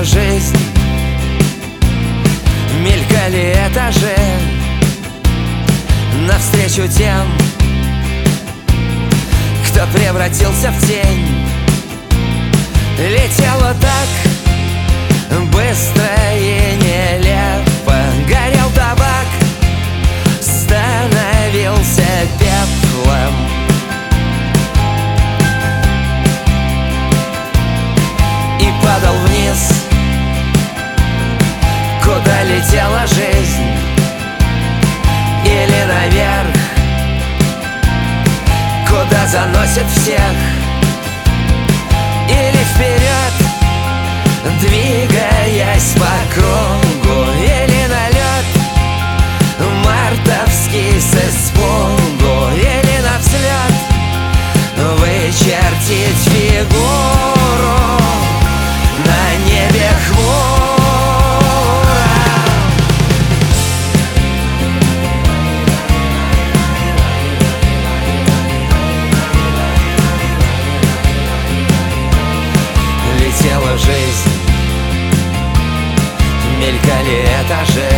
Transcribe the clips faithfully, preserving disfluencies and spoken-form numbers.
Летела жизнь, мелькали этажи навстречу тем, кто превратился в тень. Летела так быстро и нелепо, горел табак, становился пеплом. И падал вниз, куда летела жизнь, или наверх, куда заносит всех, или вперед, двигаясь по кругу, или на лед мартовский с испугу, или на взлет вычертить фигуру на небе хмуро. Летела жизнь, мелькали этажи,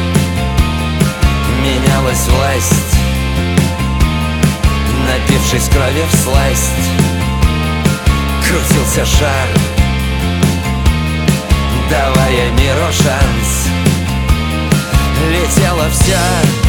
менялась власть, напившись крови всласть. Крутился шар, давая миру шанс. Летело все,